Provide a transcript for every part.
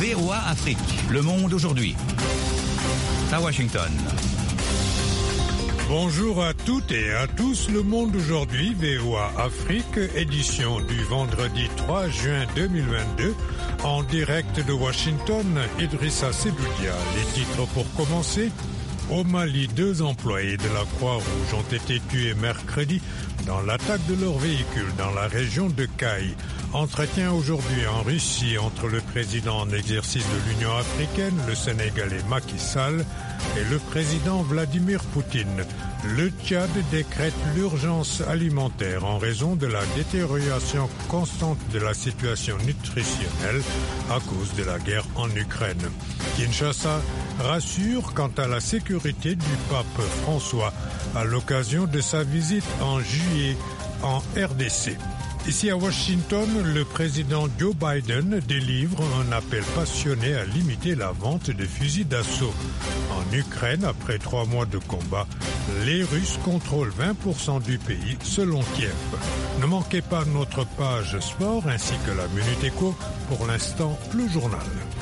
VOA Afrique, le monde aujourd'hui. À Washington. Bonjour à toutes et à tous, le monde aujourd'hui, VOA Afrique, édition du vendredi 3 juin 2022, en direct de Washington, Idrissa Seboudia. Les titres pour commencer. Au Mali, 2 employés de la Croix-Rouge ont été tués mercredi dans l'attaque de leur véhicule dans la région de Caille. Entretien aujourd'hui en Russie entre le président en exercice de l'Union africaine, le Sénégalais Macky Sall, et le président Vladimir Poutine. Le Tchad décrète l'urgence alimentaire en raison de la détérioration constante de la situation nutritionnelle à cause de la guerre en Ukraine. Kinshasa rassure quant à la sécurité du pape François à l'occasion de sa visite en juillet en RDC. Ici à Washington, le président Joe Biden délivre un appel passionné à limiter la vente de fusils d'assaut. En Ukraine, après 3 mois de combat, les Russes contrôlent 20% du pays, selon Kiev. Ne manquez pas notre page sport ainsi que la Minute Éco. Pour l'instant, le journal.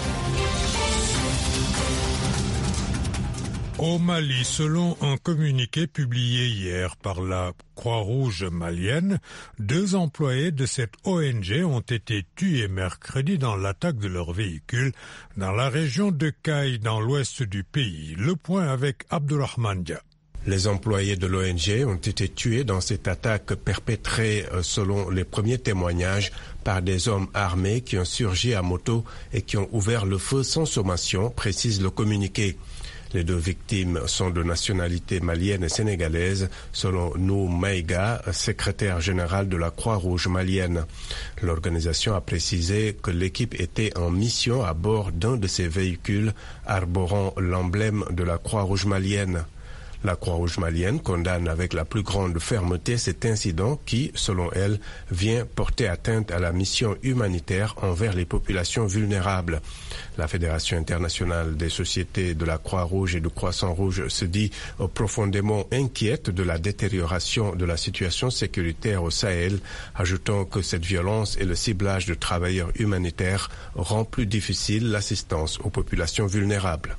Au Mali, selon un communiqué publié hier par la Croix-Rouge malienne, 2 employés de cette ONG ont été tués mercredi dans l'attaque de leur véhicule dans la région de Caille, dans l'ouest du pays. Le point avec Abdourahmane Dia. Les employés de l'ONG ont été tués dans cette attaque perpétrée, selon les premiers témoignages, par des hommes armés qui ont surgi à moto et qui ont ouvert le feu sans sommation, précise le communiqué. Les 2 victimes sont de nationalité malienne et sénégalaise, selon Nou Maïga, secrétaire général de la Croix-Rouge malienne. L'organisation a précisé que l'équipe était en mission à bord d'un de ces véhicules arborant l'emblème de la Croix-Rouge malienne. La Croix-Rouge malienne condamne avec la plus grande fermeté cet incident qui, selon elle, vient porter atteinte à la mission humanitaire envers les populations vulnérables. La Fédération internationale des sociétés de la Croix-Rouge et du Croissant-Rouge se dit profondément inquiète de la détérioration de la situation sécuritaire au Sahel, ajoutant que cette violence et le ciblage de travailleurs humanitaires rend plus difficile l'assistance aux populations vulnérables.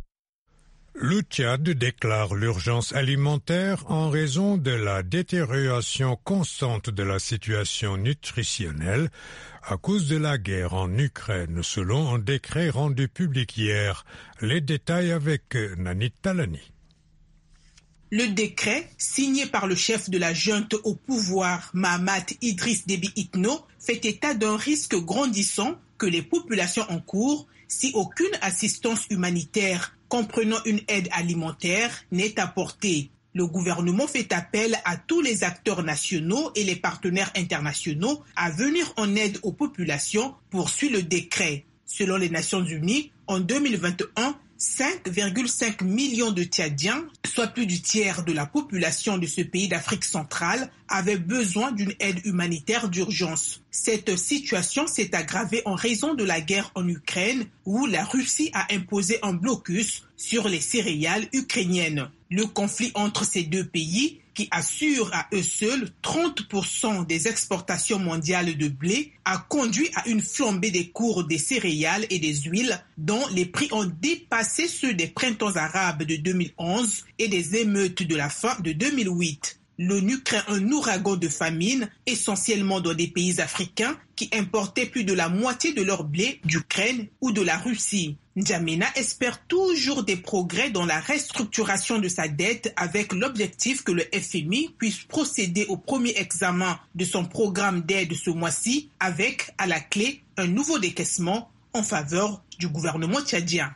Le Tchad déclare l'urgence alimentaire en raison de la détérioration constante de la situation nutritionnelle à cause de la guerre en Ukraine, selon un décret rendu public hier. Les détails avec Nanit Talani. Le décret, signé par le chef de la junte au pouvoir, Mahamat Idriss Déby Itno, fait état d'un risque grandissant que les populations encourent si aucune assistance humanitaire comprenant une aide alimentaire n'est apportée. Le gouvernement fait appel à tous les acteurs nationaux et les partenaires internationaux à venir en aide aux populations, poursuit le décret. Selon les Nations Unies, en 2021, 5,5 millions de Tchadiens, soit plus du tiers de la population de ce pays d'Afrique centrale, avaient besoin d'une aide humanitaire d'urgence. Cette situation s'est aggravée en raison de la guerre en Ukraine, où la Russie a imposé un blocus sur les céréales ukrainiennes. Le conflit entre ces 2 pays, qui assurent à eux seuls 30% des exportations mondiales de blé, a conduit à une flambée des cours des céréales et des huiles, dont les prix ont dépassé ceux des printemps arabes de 2011 et des émeutes de la fin de 2008. L'ONU craint un ouragan de famine, essentiellement dans des pays africains qui importaient plus de la moitié de leur blé d'Ukraine ou de la Russie. N'Djamena espère toujours des progrès dans la restructuration de sa dette avec l'objectif que le FMI puisse procéder au premier examen de son programme d'aide ce mois-ci avec, à la clé, un nouveau décaissement en faveur du gouvernement tchadien.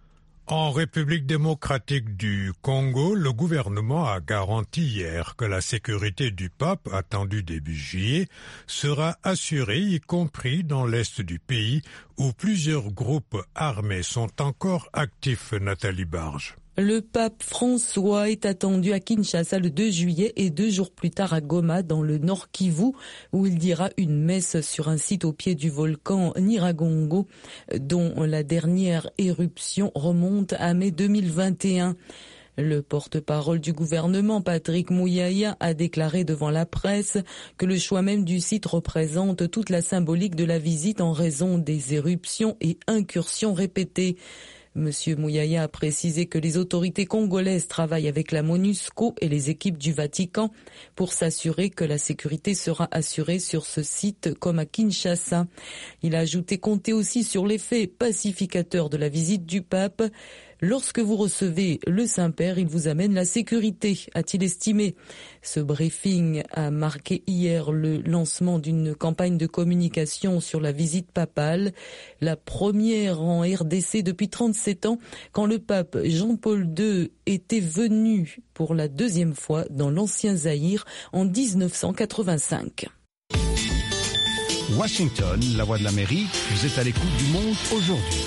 En République démocratique du Congo, le gouvernement a garanti hier que la sécurité du pape, attendue début juillet, sera assurée, y compris dans l'est du pays, où plusieurs groupes armés sont encore actifs, Nathalie Barge. Le pape François est attendu à Kinshasa le 2 juillet et 2 jours plus tard à Goma, dans le Nord Kivu, où il dira une messe sur un site au pied du volcan Nyiragongo, dont la dernière éruption remonte à mai 2021. Le porte-parole du gouvernement, Patrick Mouyaya, a déclaré devant la presse que le choix même du site représente toute la symbolique de la visite en raison des éruptions et incursions répétées. Monsieur Mouyaya a précisé que les autorités congolaises travaillent avec la MONUSCO et les équipes du Vatican pour s'assurer que la sécurité sera assurée sur ce site comme à Kinshasa. Il a ajouté compter aussi sur l'effet pacificateur de la visite du pape. Lorsque vous recevez le Saint-Père, il vous amène la sécurité, a-t-il estimé. Ce briefing a marqué hier le lancement d'une campagne de communication sur la visite papale, la première en RDC depuis 37 ans, quand le pape Jean-Paul II était venu pour la deuxième fois dans l'ancien Zaïre en 1985. Washington, la voix de l'Amérique, vous êtes à l'écoute du monde aujourd'hui.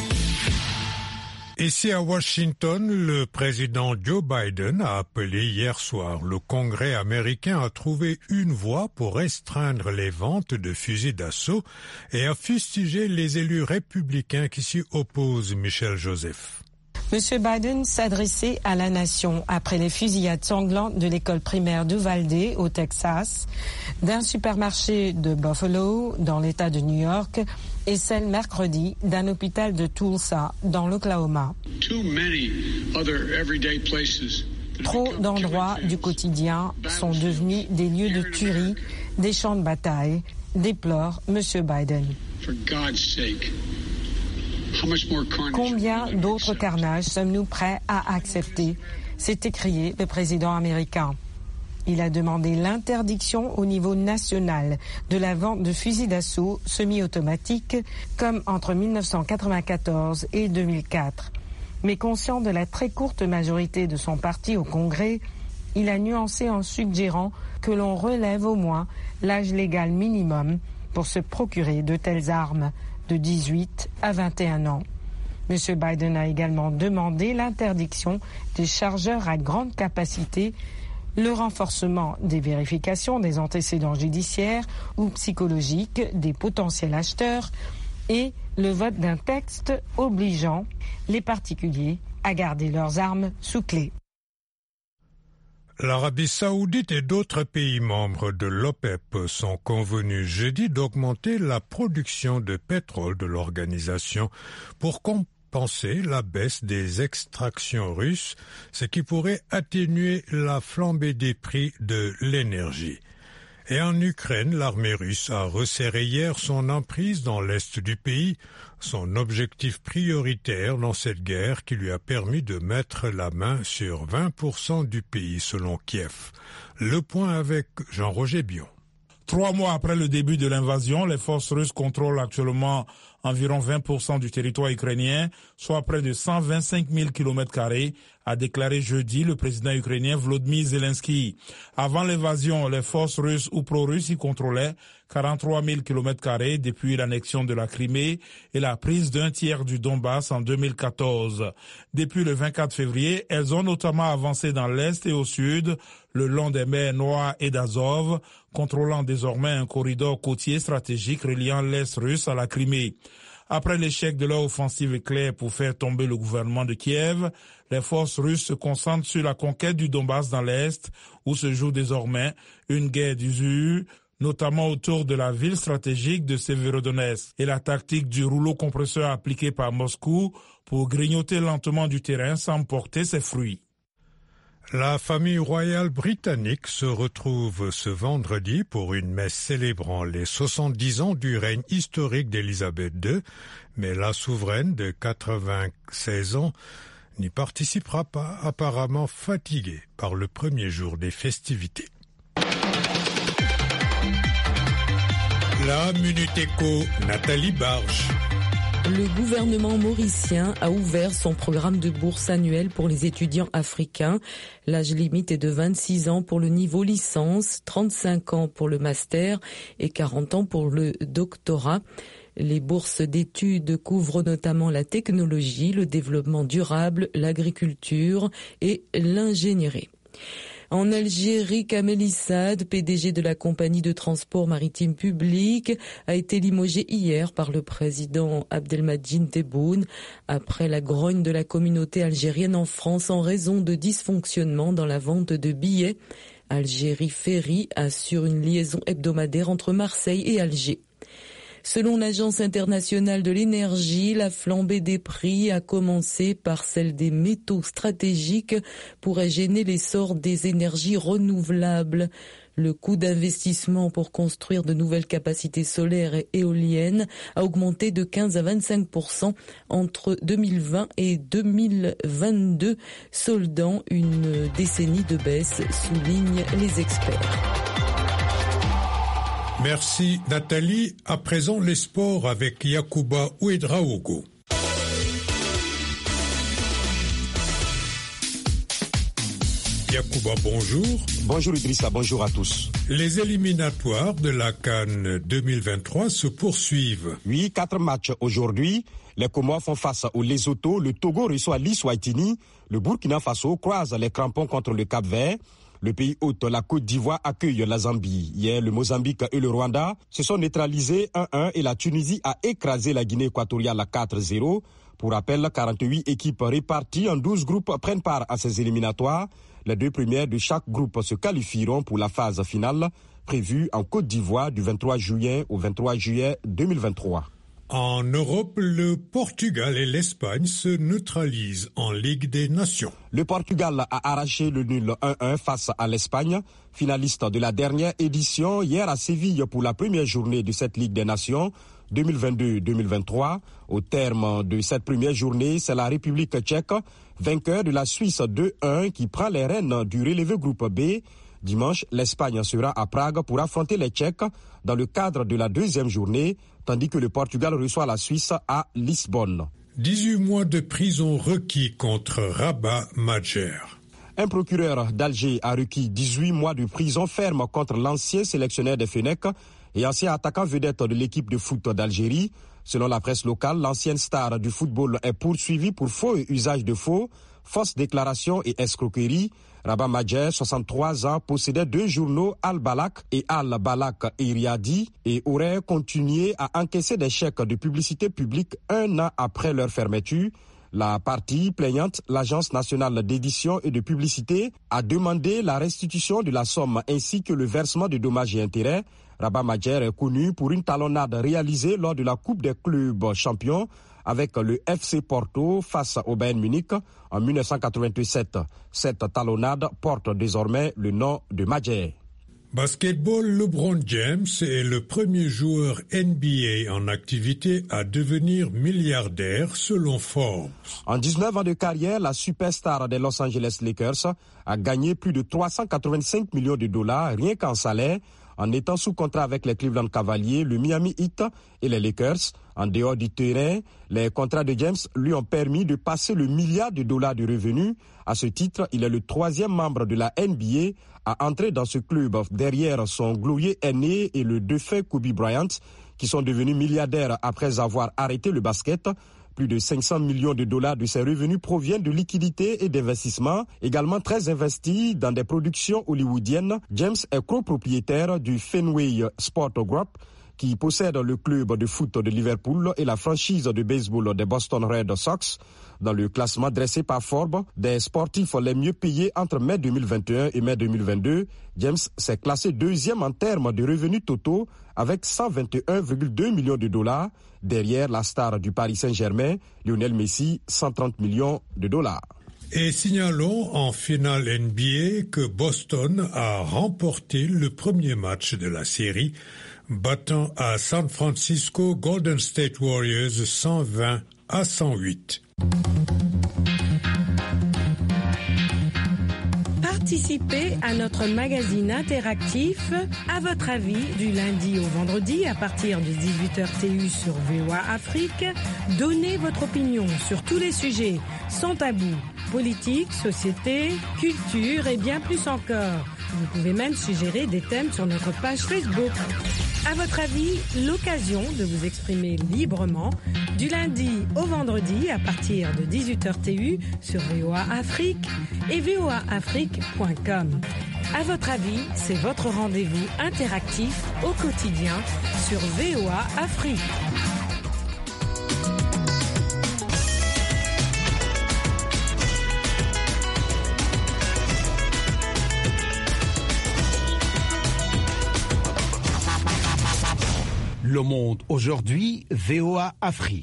Ici à Washington, le président Joe Biden a appelé hier soir le Congrès américain à trouver une voie pour restreindre les ventes de fusils d'assaut et à fustiger les élus républicains qui s'y opposent. Michel Joseph. Monsieur Biden s'adressait à la nation après les fusillades sanglantes de l'école primaire d'Uvalde au Texas, d'un supermarché de Buffalo dans l'État de New York et celle mercredi d'un hôpital de Tulsa dans l'Oklahoma. Trop d'endroits du quotidien sont devenus des lieux de tuerie, des champs de bataille, déplore Monsieur Biden. Combien d'autres carnages sommes-nous prêts à accepter? s'est écrié le président américain. Il a demandé l'interdiction au niveau national de la vente de fusils d'assaut semi-automatiques comme entre 1994 et 2004. Mais conscient de la très courte majorité de son parti au Congrès, il a nuancé en suggérant que l'on relève au moins l'âge légal minimum pour se procurer de telles armes de 18 à 21 ans. M. Biden a également demandé l'interdiction des chargeurs à grande capacité, le renforcement des vérifications des antécédents judiciaires ou psychologiques des potentiels acheteurs et le vote d'un texte obligeant les particuliers à garder leurs armes sous clé. L'Arabie saoudite et d'autres pays membres de l'OPEP sont convenus jeudi d'augmenter la production de pétrole de l'organisation pour compenser la baisse des extractions russes, ce qui pourrait atténuer la flambée des prix de l'énergie. Et en Ukraine, l'armée russe a resserré hier son emprise dans l'est du pays, son objectif prioritaire dans cette guerre qui lui a permis de mettre la main sur 20% du pays selon Kiev. Le point avec Jean-Roger Bion. 3 mois après le début de l'invasion, les forces russes contrôlent actuellement environ 20% du territoire ukrainien, soit près de 125 000 km², a déclaré jeudi le président ukrainien Volodymyr Zelensky. Avant l'invasion, les forces russes ou pro-russes y contrôlaient 43 000 km² depuis l'annexion de la Crimée et la prise d'un tiers du Donbass en 2014. Depuis le 24 février, elles ont notamment avancé dans l'est et au sud, le long des mers Noires et d'Azov, contrôlant désormais un corridor côtier stratégique reliant l'est russe à la Crimée. Après l'échec de leur offensive éclair pour faire tomber le gouvernement de Kiev, les forces russes se concentrent sur la conquête du Donbass dans l'Est, où se joue désormais une guerre d'usure, notamment autour de la ville stratégique de Severodonetsk, et la tactique du rouleau compresseur appliquée par Moscou pour grignoter lentement du terrain sans porter ses fruits. La famille royale britannique se retrouve ce vendredi pour une messe célébrant les 70 ans du règne historique d'Élisabeth II, mais la souveraine de 96 ans n'y participera pas, apparemment fatiguée par le premier jour des festivités. La Minute Éco, Nathalie Barge. Le gouvernement mauricien a ouvert son programme de bourse annuel pour les étudiants africains. L'âge limite est de 26 ans pour le niveau licence, 35 ans pour le master et 40 ans pour le doctorat. Les bourses d'études couvrent notamment la technologie, le développement durable, l'agriculture et l'ingénierie. En Algérie, Kamel Issad, PDG de la compagnie de transport maritime public, a été limogé hier par le président Abdelmadjid Tebboune après la grogne de la communauté algérienne en France en raison de dysfonctionnements dans la vente de billets. Algérie Ferry assure une liaison hebdomadaire entre Marseille et Alger. Selon l'Agence internationale de l'énergie, la flambée des prix, à commencer par celle des métaux stratégiques, pourrait gêner l'essor des énergies renouvelables. Le coût d'investissement pour construire de nouvelles capacités solaires et éoliennes a augmenté de 15 à 25% entre 2020 et 2022, soldant une décennie de baisse, soulignent les experts. Merci Nathalie. À présent, les sports avec Yacouba Ouedraogo. Yacouba, bonjour. Bonjour Idrissa, bonjour à tous. Les éliminatoires de la CAN 2023 se poursuivent. Oui, 4 matchs aujourd'hui. Les Comores font face au Lesotho, le Togo reçoit l'Eswatini, le Burkina Faso croise les crampons contre le Cap-Vert. Le pays hôte, la Côte d'Ivoire, accueille la Zambie. Hier, le Mozambique et le Rwanda se sont neutralisés 1-1 et la Tunisie a écrasé la Guinée équatoriale à 4-0. Pour rappel, 48 équipes réparties en 12 groupes prennent part à ces éliminatoires. Les 2 premières de chaque groupe se qualifieront pour la phase finale, prévue en Côte d'Ivoire du 23 juillet au 23 juillet 2023. En Europe, le Portugal et l'Espagne se neutralisent en Ligue des Nations. Le Portugal a arraché le nul 1-1 face à l'Espagne, finaliste de la dernière édition hier à Séville pour la première journée de cette Ligue des Nations 2022-2023. Au terme de cette première journée, c'est la République tchèque, vainqueur de la Suisse 2-1, qui prend les rênes du relevé groupe B. Dimanche, l'Espagne sera à Prague pour affronter les Tchèques dans le cadre de la deuxième journée, tandis que le Portugal reçoit la Suisse à Lisbonne. 18 mois de prison requis contre Rabat Majer. Un procureur d'Alger a requis 18 mois de prison ferme contre l'ancien sélectionneur des Fennecs et ancien attaquant vedette de l'équipe de foot d'Algérie. Selon la presse locale, l'ancienne star du football est poursuivie pour faux et usage de faux, fausse déclaration et escroquerie. Rabat Majer, 63 ans, possédait 2 journaux Al-Balak et Al-Balak Iriadi et aurait continué à encaisser des chèques de publicité publique 1 an après leur fermeture. La partie plaignante, l'Agence nationale d'édition et de publicité, a demandé la restitution de la somme ainsi que le versement de dommages et intérêts. Rabat Majer est connu pour une talonnade réalisée lors de la Coupe des clubs champions avec le FC Porto face au Bayern Munich en 1987. Cette talonnade porte désormais le nom de Majer. Basketball, LeBron James est le premier joueur NBA en activité à devenir milliardaire selon Forbes. En 19 ans de carrière, la superstar des Los Angeles Lakers a gagné plus de 385 millions de dollars rien qu'en salaire en étant sous contrat avec les Cleveland Cavaliers, le Miami Heat et les Lakers. En dehors du terrain, les contrats de James lui ont permis de passer le milliard de dollars de revenus. À ce titre, il est le 3e membre de la NBA à entrer dans ce club derrière son glorieux aîné et le défunt Kobe Bryant, qui sont devenus milliardaires après avoir arrêté le basket. Plus de 500 millions de dollars de ses revenus proviennent de liquidités et d'investissements, également très investis dans des productions hollywoodiennes. James est copropriétaire du Fenway Sport Group, qui possède le club de foot de Liverpool et la franchise de baseball des Boston Red Sox. Dans le classement dressé par Forbes des sportifs les mieux payés entre mai 2021 et mai 2022, James s'est classé 2e en termes de revenus totaux avec 121,2 millions de dollars, derrière la star du Paris Saint-Germain, Lionel Messi, 130 millions de dollars. Et signalons en finale NBA que Boston a remporté le premier match de la série, battant à San Francisco Golden State Warriors 120-108. Participez à notre magazine interactif À votre avis du lundi au vendredi à partir de 18h TU sur VOA Afrique. Donnez votre opinion sur tous les sujets sans tabou, politique, société, culture et bien plus encore. Vous pouvez même suggérer des thèmes sur notre page Facebook. À votre avis, l'occasion de vous exprimer librement du lundi au vendredi à partir de 18h TU sur VOA Afrique et voaafrique.com. À votre avis, c'est votre rendez-vous interactif au quotidien sur VOA Afrique. Le Monde aujourd'hui, VOA Afrique.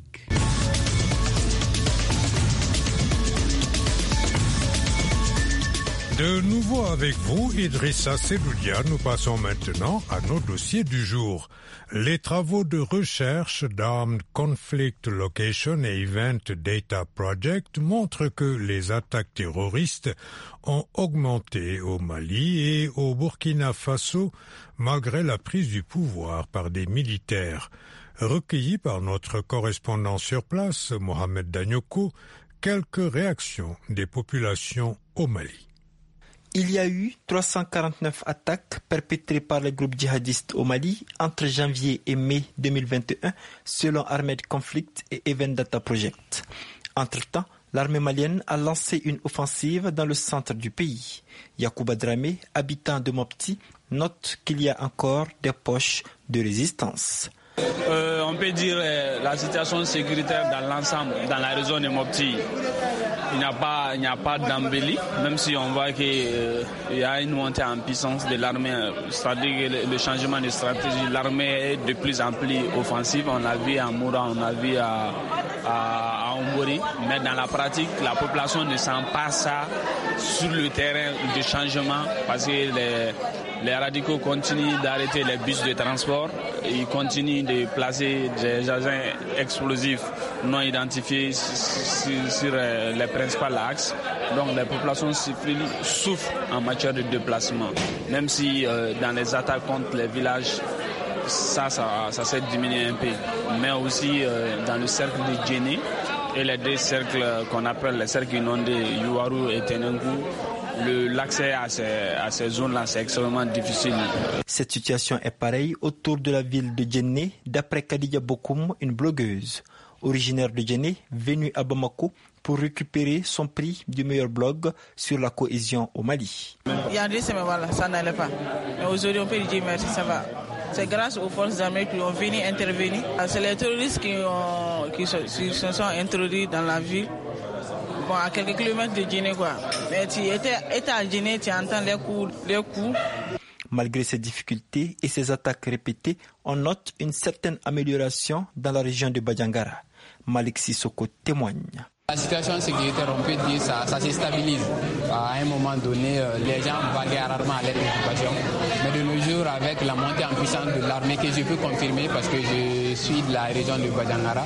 De nouveau avec vous, Idrissa Sedoudia, nous passons maintenant à nos dossiers du jour. Les travaux de recherche d'Armed Conflict Location et Event Data Project montrent que les attaques terroristes ont augmenté au Mali et au Burkina Faso malgré la prise du pouvoir par des militaires. Recueillis par notre correspondant sur place, Mohamed Danyoko, quelques réactions des populations au Mali. Il y a eu 349 attaques perpétrées par les groupes djihadistes au Mali entre janvier et mai 2021, selon Armed Conflict et Event Data Project. Entre-temps, l'armée malienne a lancé une offensive dans le centre du pays. Yacouba Dramé, habitant de Mopti, note qu'il y a encore des poches de résistance. On peut dire la situation sécuritaire dans l'ensemble, dans la région de Mopti. Il n'y a pas d'embellie, même si on voit qu'il y a une montée en puissance de l'armée, c'est-à-dire le changement de stratégie. L'armée est de plus en plus offensive. On l'a vu à Moura, on l'a vu à Ombori. Mais dans la pratique, la population ne sent pas ça sur le terrain de changement parce que les radicaux continuent d'arrêter les bus de transport. Ils continuent de placer des agents explosifs non identifiés sur les principaux axes. Donc les populations civiles souffrent en matière de déplacement. Même si dans les attaques contre les villages, ça s'est diminué un peu. Mais aussi dans le cercle de Djéné et les deux cercles qu'on appelle les cercles inondés, Youarou et Tenenkou, l'accès à ces zones-là, c'est extrêmement difficile. Cette situation est pareille autour de la ville de Djenné, d'après Khadija Bokoum, une blogueuse. Originaire de Djenné, venue à Bamako pour récupérer son prix du meilleur blog sur la cohésion au Mali. Il y a 2 semaines, voilà, ça n'allait pas. Mais aujourd'hui, on peut dire merci, ça va. C'est grâce aux forces armées qui ont venu intervenir. C'est les terroristes qui se sont introduits dans la ville. Bon, à quelques kilomètres de Djenné, quoi. Mais tu étais à Djenné, tu entends les coups. Malgré ces difficultés et ces attaques répétées, on note une certaine amélioration dans la région de Badjangara. Malik Sissoko témoigne. La situation sécuritaire, on peut dire, ça se stabilise. À un moment donné, les gens vaguaient rarement à l'aide de l'occupation. Mais de nos jours, avec la montée en puissance de l'armée, que je peux confirmer parce que je suis de la région de Badjangara,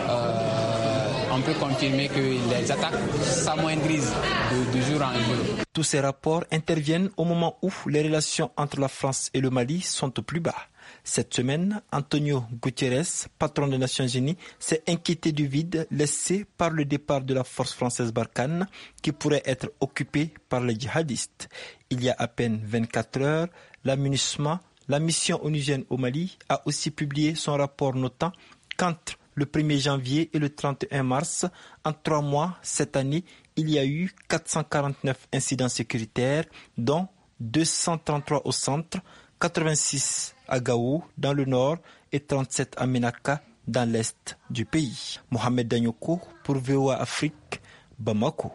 on peut confirmer que les attaques s'amoindrissent de jour en jour. Tous ces rapports interviennent au moment où les relations entre la France et le Mali sont au plus bas. Cette semaine, Antonio Guterres, patron des Nations Unies, s'est inquiété du vide laissé par le départ de la force française Barkhane qui pourrait être occupée par les djihadistes. Il y a à peine 24 heures, la mission onusienne au Mali, a aussi publié son rapport notant qu'entre le 1er janvier et le 31 mars, en 3 mois cette année, il y a eu 449 incidents sécuritaires, dont 233 au centre, 86 à Gao dans le nord et 37 à Ménaka dans l'est du pays. Mohamed Danyoko pour VOA Afrique, Bamako.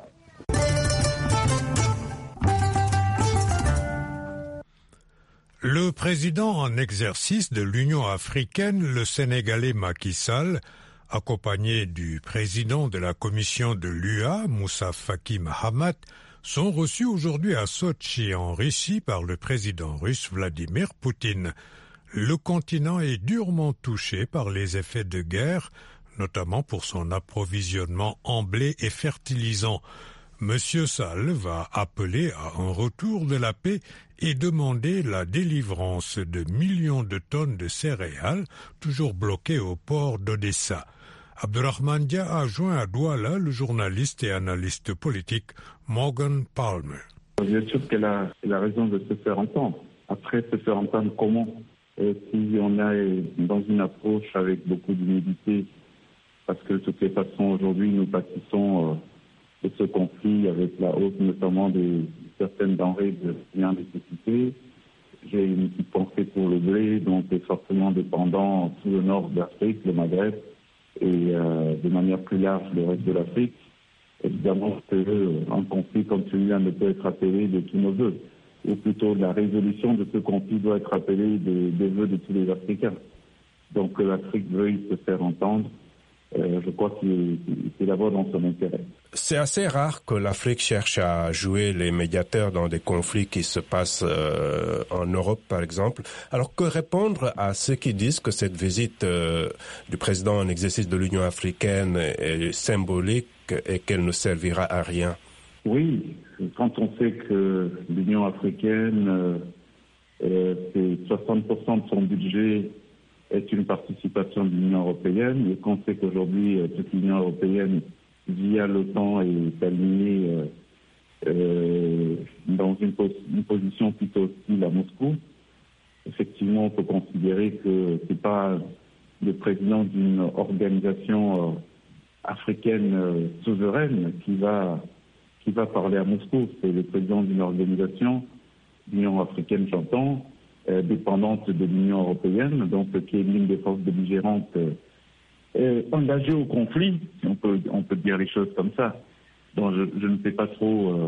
Le président en exercice de l'Union africaine, le Sénégalais Macky Sall, accompagné du président de la commission de l'UA, Moussa Faki Mahamat, sont reçus aujourd'hui à Sotchi, en Russie, par le président russe Vladimir Poutine. Le continent est durement touché par les effets de guerre, notamment pour son approvisionnement en blé et fertilisant. Monsieur Sall va appeler à un retour de la paix et demander la délivrance de millions de tonnes de céréales toujours bloquées au port d'Odessa. Abdurrahman Dia a joint à Douala le journaliste et analyste politique Morgan Palmer. Bien sûr qu'elle a raison de se faire entendre. Après, se faire entendre comment? Si on on est dans une approche avec beaucoup d'humilité, parce que de toutes les façons, aujourd'hui, nous pâtissons de ce conflit avec la hausse notamment de certaines denrées de première nécessité. J'ai une petite pensée pour le blé, donc est fortement dépendant tout le nord d'Afrique, le Maghreb, et de manière plus large le reste de l'Afrique. Évidemment qu'un conflit comme celui-là ne peut être appelé de tous nos vœux, ou plutôt la résolution de ce conflit doit être appelée des vœux de tous les Africains. Donc que l'Afrique veuille se faire entendre, je crois que c'est d'abord dans son intérêt. C'est assez rare que l'Afrique cherche à jouer les médiateurs dans des conflits qui se passent en Europe, par exemple. Alors, que répondre à ceux qui disent que cette visite du président en exercice de l'Union africaine est symbolique et qu'elle ne servira à rien? Oui, quand on sait que l'Union africaine, c'est 60% de son budget est une participation de l'Union européenne, et qu'on sait qu'aujourd'hui, toute l'Union européenne, via l'OTAN, est alignée dans une position plutôt hostile à Moscou. Effectivement, on peut considérer que ce n'est pas le président d'une organisation africaine souveraine qui va parler à Moscou. C'est le président d'une organisation, l'Union africaine, j'entends, dépendante de l'Union européenne, donc qui est l'une des forces belligérantes engagées au conflit, si on peut dire les choses comme ça. Donc je ne sais pas trop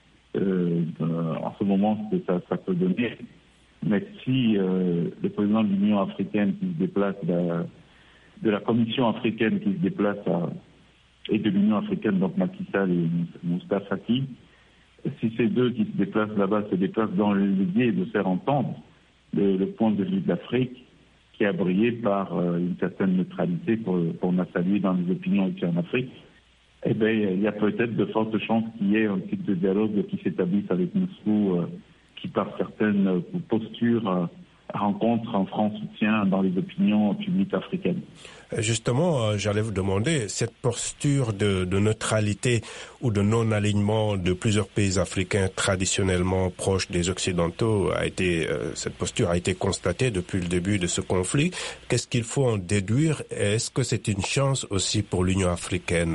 en ce moment ce que ça peut donner. Mais si le président de l'Union africaine qui se déplace, de la Commission africaine qui se déplace et de l'Union africaine, donc Macky Sall et Moustapha Faki, si ces deux qui se déplacent là-bas se déplacent dans l'idée de faire entendre le point de vue de l'Afrique, qui a brillé par une certaine neutralité qu'on a salué dans les opinions ici en Afrique, eh bien, il y a peut-être de fortes chances qu'il y ait un type de dialogue qui s'établisse avec Moscou, qui par certaines postures rencontre un franc soutien dans les opinions publiques africaines. Justement, j'allais vous demander, cette posture de neutralité ou de non-alignement de plusieurs pays africains traditionnellement proches des Occidentaux cette posture a été constatée depuis le début de ce conflit. Qu'est-ce qu'il faut en déduire? Est-ce que c'est une chance aussi pour l'Union africaine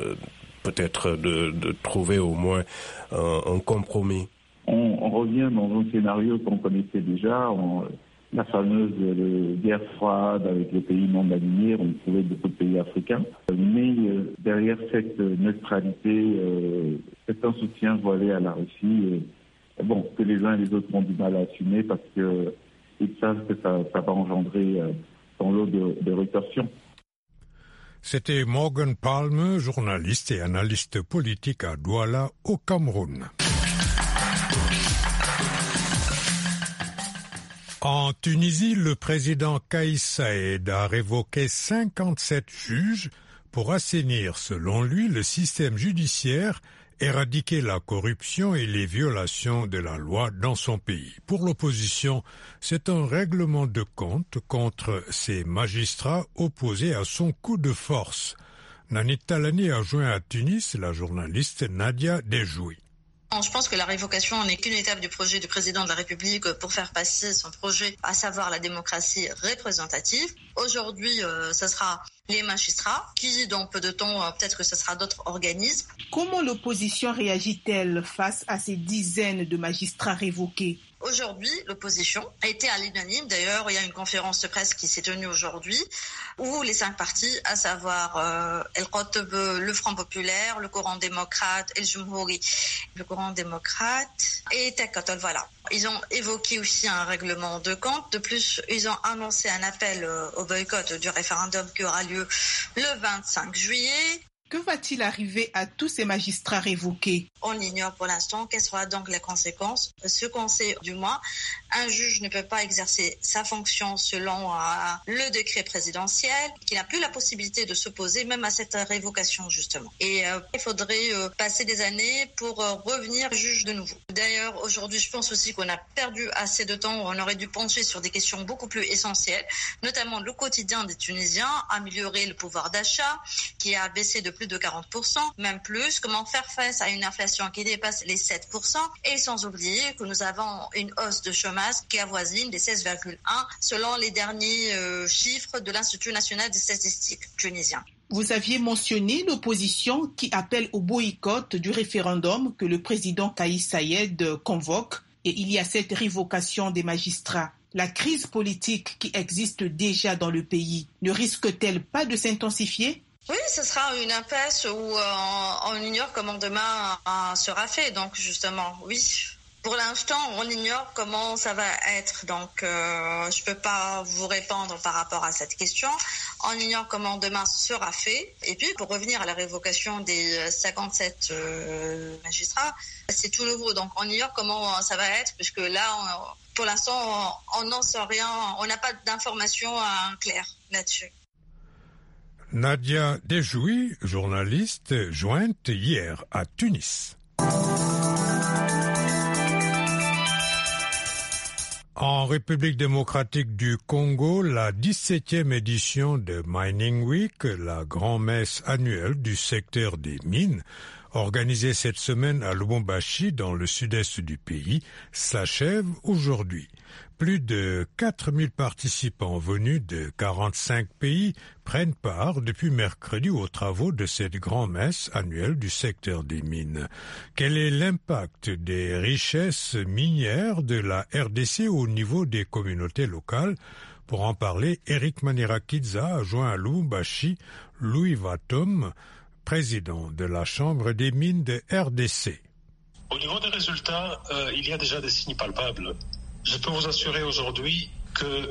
de trouver au moins un compromis? On revient dans un scénario qu'on connaissait déjà, la fameuse guerre froide avec les pays non alignés, on trouvait beaucoup de pays africains. Mais derrière cette neutralité, c'est un soutien voilé à la Russie, que les uns et les autres ont du mal à assumer parce qu'ils savent que ça va engendrer son lot de rétorsions. C'était Morgan Palme, journaliste et analyste politique à Douala, au Cameroun. En Tunisie, le président Kais Saied a révoqué 57 juges pour assainir, selon lui, le système judiciaire, éradiquer la corruption et les violations de la loi dans son pays. Pour l'opposition, c'est un règlement de compte contre ces magistrats opposés à son coup de force. Nani Talani a joint à Tunis la journaliste Nadia Dejoui. Je pense que la révocation n'est qu'une étape du projet du président de la République pour faire passer son projet, à savoir la démocratie représentative. Aujourd'hui, ce sera les magistrats, qui dans peu de temps, peut-être que ce sera d'autres organismes. Comment l'opposition réagit-elle face à ces dizaines de magistrats révoqués ? Aujourd'hui, l'opposition a été à l'unanime. D'ailleurs, il y a une conférence de presse qui s'est tenue aujourd'hui où les 5 partis, à savoir El Qotb, le Front Populaire, le Courant démocrate, El Jumhouri, le Courant démocrate et Tekatol, voilà. Ils ont évoqué aussi un règlement de compte. De plus, ils ont annoncé un appel au boycott du référendum qui aura lieu le 25 juillet. Que va-t-il arriver à tous ces magistrats révoqués ? On ignore pour l'instant quelles seront donc les conséquences. Ce qu'on sait du moins, un juge ne peut pas exercer sa fonction selon le décret présidentiel, qui n'a plus la possibilité de s'opposer même à cette révocation justement. Et il faudrait passer des années pour revenir juge de nouveau. D'ailleurs, aujourd'hui, je pense aussi qu'on a perdu assez de temps. On aurait dû pencher sur des questions beaucoup plus essentielles, notamment le quotidien des Tunisiens, améliorer le pouvoir d'achat qui a baissé de plus plus de 40%, même plus. Comment faire face à une inflation qui dépasse les 7%, et sans oublier que nous avons une hausse de chômage qui avoisine les 16,1 selon les derniers chiffres de l'Institut national des statistiques tunisien. Vous aviez mentionné l'opposition qui appelle au boycott du référendum que le président Kais Saied convoque, et il y a cette révocation des magistrats. La crise politique qui existe déjà dans le pays ne risque-t-elle pas de s'intensifier ? Oui, ce sera une impasse où on ignore comment demain sera fait. Donc justement, oui. Pour l'instant, on ignore comment ça va être. Donc je ne peux pas vous répondre par rapport à cette question. On ignore comment demain sera fait. Et puis, pour revenir à la révocation des 57 magistrats, c'est tout nouveau. Donc on ignore comment ça va être, puisque là, pour l'instant, on n'en sait rien. On n'a pas d'informations claires là-dessus. Nadia Dejouy, journaliste, jointe hier à Tunis. En République démocratique du Congo, la 17e édition de Mining Week, la grand-messe annuelle du secteur des mines, organisée cette semaine à Lubumbashi dans le sud-est du pays, s'achève aujourd'hui. Plus de 4000 participants venus de 45 pays prennent part depuis mercredi aux travaux de cette grand-messe annuelle du secteur des mines. Quel est l'impact des richesses minières de la RDC au niveau des communautés locales? Pour en parler, Eric Manirakidza a joint à Lubumbashi Louis Vatom, président de la Chambre des mines de RDC. Au niveau des résultats, il y a déjà des signes palpables. Je peux vous assurer aujourd'hui que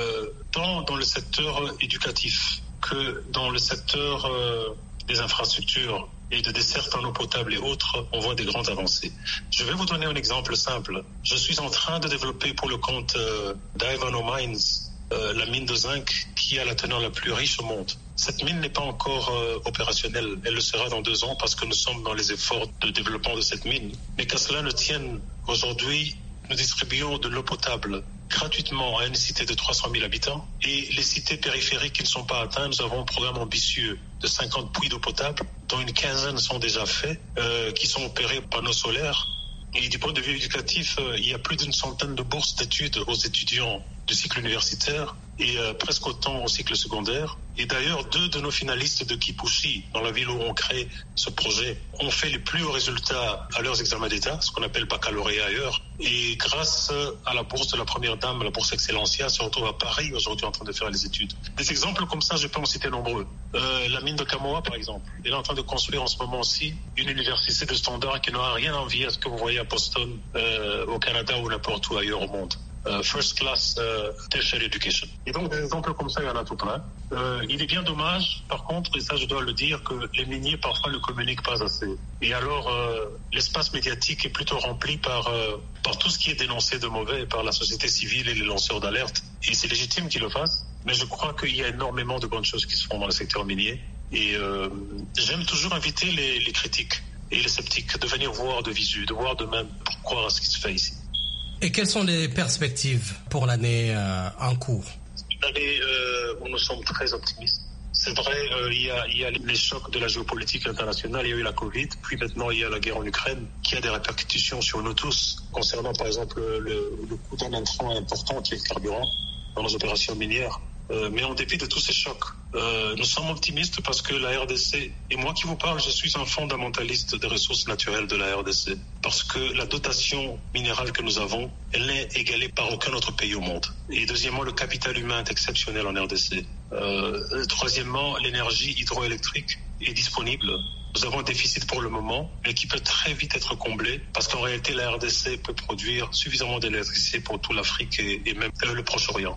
tant dans le secteur éducatif que dans le secteur des infrastructures et de dessertes en eau potable et autres, on voit des grandes avancées. Je vais vous donner un exemple simple. Je suis en train de développer pour le compte d'Ivanhoe Mines la mine de zinc qui a la teneur la plus riche au monde. Cette mine n'est pas encore opérationnelle. Elle le sera dans 2 ans parce que nous sommes dans les efforts de développement de cette mine. Mais qu'à cela ne tienne, aujourd'hui, nous distribuons de l'eau potable gratuitement à une cité de 300 000 habitants. Et les cités périphériques qui ne sont pas atteintes, nous avons un programme ambitieux de 50 puits d'eau potable, dont une quinzaine sont déjà faits, qui sont opérés par panneaux solaires. Et du point de vue éducatif, il y a plus d'une centaine de bourses d'études aux étudiants du cycle universitaire et presque autant au cycle secondaire. Et d'ailleurs, 2 de nos finalistes de Kipushi, dans la ville où on crée ce projet, ont fait les plus hauts résultats à leurs examens d'État, ce qu'on appelle baccalauréat ailleurs. Et grâce à la bourse de la première dame, la bourse Excellencia, se retrouve à Paris aujourd'hui en train de faire les études. Des exemples comme ça, je peux en citer nombreux. La mine de Kamoa, par exemple, elle est en train de construire en ce moment aussi une université de standard qui n'aura rien à envier à ce que vous voyez à Boston, au Canada ou n'importe où ailleurs au monde. First class tertiary education. Et donc des exemples comme ça, il y en a tout plein. Il est bien dommage, par contre, et ça je dois le dire, que les miniers parfois ne communiquent pas assez. Et alors l'espace médiatique est plutôt rempli par tout ce qui est dénoncé de mauvais par la société civile et les lanceurs d'alerte. Et c'est légitime qu'ils le fassent, mais je crois qu'il y a énormément de bonnes choses qui se font dans le secteur minier. Et j'aime toujours inviter les critiques et les sceptiques de venir voir de visu, de voir de même pour croire à ce qui se fait ici. Et quelles sont les perspectives pour l'année en cours? Une année où nous sommes très optimistes. C'est vrai, il y a les chocs de la géopolitique internationale, il y a eu la Covid, puis maintenant il y a la guerre en Ukraine, qui a des répercussions sur nous tous, concernant par exemple le coût d'un intrant important qui est le carburant dans nos opérations minières. Mais en dépit de tous ces chocs, nous sommes optimistes parce que la RDC, et moi qui vous parle, je suis un fondamentaliste des ressources naturelles de la RDC, parce que la dotation minérale que nous avons, elle n'est égalée par aucun autre pays au monde. Et deuxièmement, le capital humain est exceptionnel en RDC. Troisièmement, l'énergie hydroélectrique est disponible. Nous avons un déficit pour le moment, mais qui peut très vite être comblé, parce qu'en réalité, la RDC peut produire suffisamment d'électricité pour toute l'Afrique et même le Proche-Orient.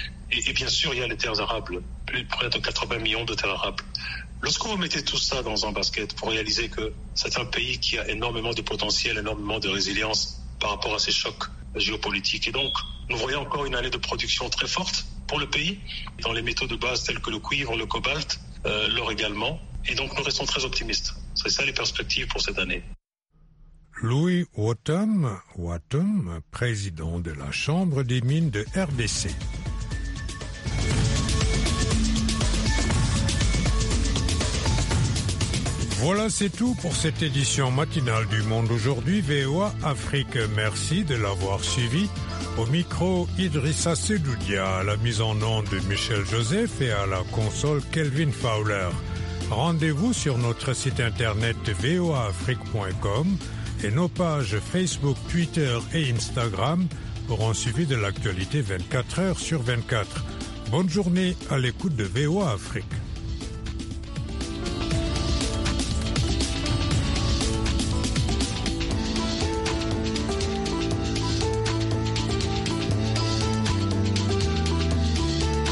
Et bien sûr, il y a les terres arables, près de 80 millions de terres arables. Lorsque vous mettez tout ça dans un basket pour réaliser que c'est un pays qui a énormément de potentiel, énormément de résilience par rapport à ces chocs géopolitiques. Et donc, nous voyons encore une année de production très forte pour le pays, dans les métaux de base tels que le cuivre, le cobalt, l'or également. Et donc, nous restons très optimistes. C'est ça les perspectives pour cette année. Louis Vatom, président de la Chambre des mines de RDC. Voilà, c'est tout pour cette édition matinale du Monde aujourd'hui, VOA Afrique. Merci de l'avoir suivi. Au micro, Idrissa Sedoudia, à la mise en onde de Michel Joseph et à la console Kelvin Fowler. Rendez-vous sur notre site internet voaafrique.com et nos pages Facebook, Twitter et Instagram pour un suivi de l'actualité 24 heures sur 24. Bonne journée à l'écoute de VOA Afrique.